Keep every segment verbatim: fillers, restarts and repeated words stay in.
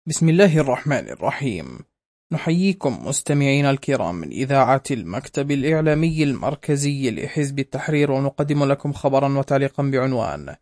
بسم الله الرحمن الرحيم. نحييكم مستمعين الكرام من إذاعة المكتب الإعلامي المركزي لحزب التحرير، ونقدم لكم خبرا وتعليقا بعنوان: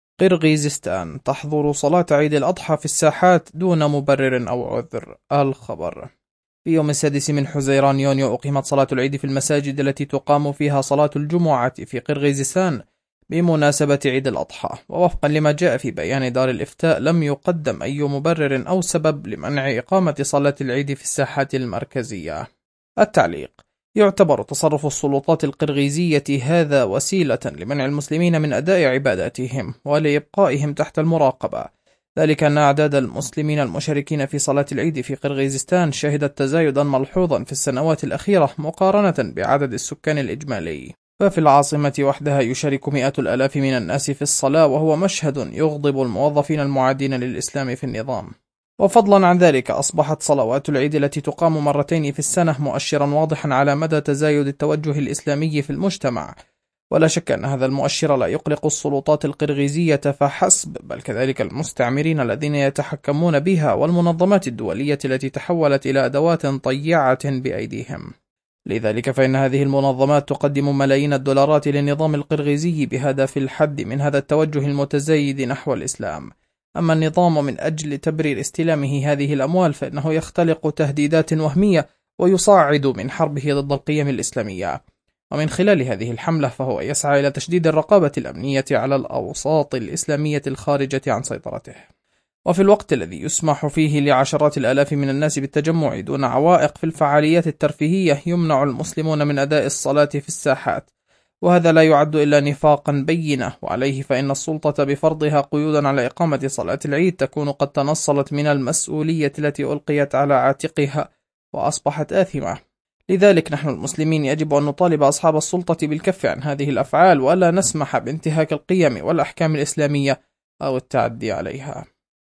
قرغيزستان تحظر صلاة عيد الأضحى في الساحات دون مبرر أو عذر. الخبر: في يوم السادس من حزيران يونيو أقيمت صلاة العيد في المساجد التي تقام فيها صلاة الجمعة في قرغيزستان بمناسبة عيد الأضحى، ووفقا لما جاء في بيان دار الإفتاء لم يقدم أي مبرر أو سبب لمنع إقامة صلاة العيد في الساحات المركزية. التعليق: يعتبر تصرف السلطات القرغيزية هذا وسيلة لمنع المسلمين من أداء عباداتهم ولإبقائهم تحت المراقبة، ذلك أن أعداد المسلمين المشاركين في صلاة العيد في قرغيزستان شهدت تزايدا ملحوظا في السنوات الأخيرة مقارنة بعدد السكان الإجمالي، ففي العاصمة وحدها يشارك مئات الآلاف من الناس في الصلاة، وهو مشهد يغضب الموظفين المعادين للإسلام في النظام. وفضلا عن ذلك أصبحت صلوات العيد التي تقام مرتين في السنة مؤشرا واضحا على مدى تزايد التوجه الإسلامي في المجتمع، ولا شك أن هذا المؤشر لا يقلق السلطات القرغيزية فحسب، بل كذلك المستعمرين الذين يتحكمون بها والمنظمات الدولية التي تحولت إلى أدوات طيعة بأيديهم. لذلك فإن هذه المنظمات تقدم ملايين الدولارات للنظام القرغيزي بهدف الحد من هذا التوجه المتزايد نحو الإسلام. أما النظام من أجل تبرير استلامه هذه الأموال فإنه يختلق تهديدات وهمية ويصاعد من حربه ضد القيم الإسلامية، ومن خلال هذه الحملة فهو يسعى إلى تشديد الرقابة الأمنية على الأوساط الإسلامية الخارجة عن سيطرته. وفي الوقت الذي يسمح فيه لعشرات الآلاف من الناس بالتجمع دون عوائق في الفعاليات الترفيهية، يمنع المسلمون من أداء الصلاة في الساحات، وهذا لا يعد إلا نفاقا بينة، وعليه فإن السلطة بفرضها قيودا على إقامة صلاة العيد تكون قد تنصلت من المسؤولية التي ألقيت على عاتقها وأصبحت آثمة. لذلك نحن المسلمين يجب أن نطالب أصحاب السلطة بالكف عن هذه الأفعال، ولا نسمح بانتهاك القيم والأحكام الإسلامية أو التعدي عليها.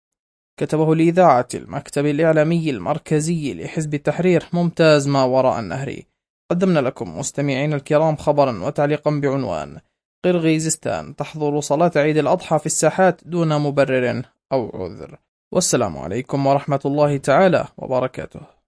كتبه لإذاعة المكتب الإعلامي المركزي لحزب التحرير ممتاز ما وراء النهر. قدمنا لكم مستمعين الكرام خبرا وتعليقا بعنوان: قرغيزستان تحظر صلاة عيد الأضحى في الساحات دون مبرر أو عذر. والسلام عليكم ورحمة الله تعالى وبركاته.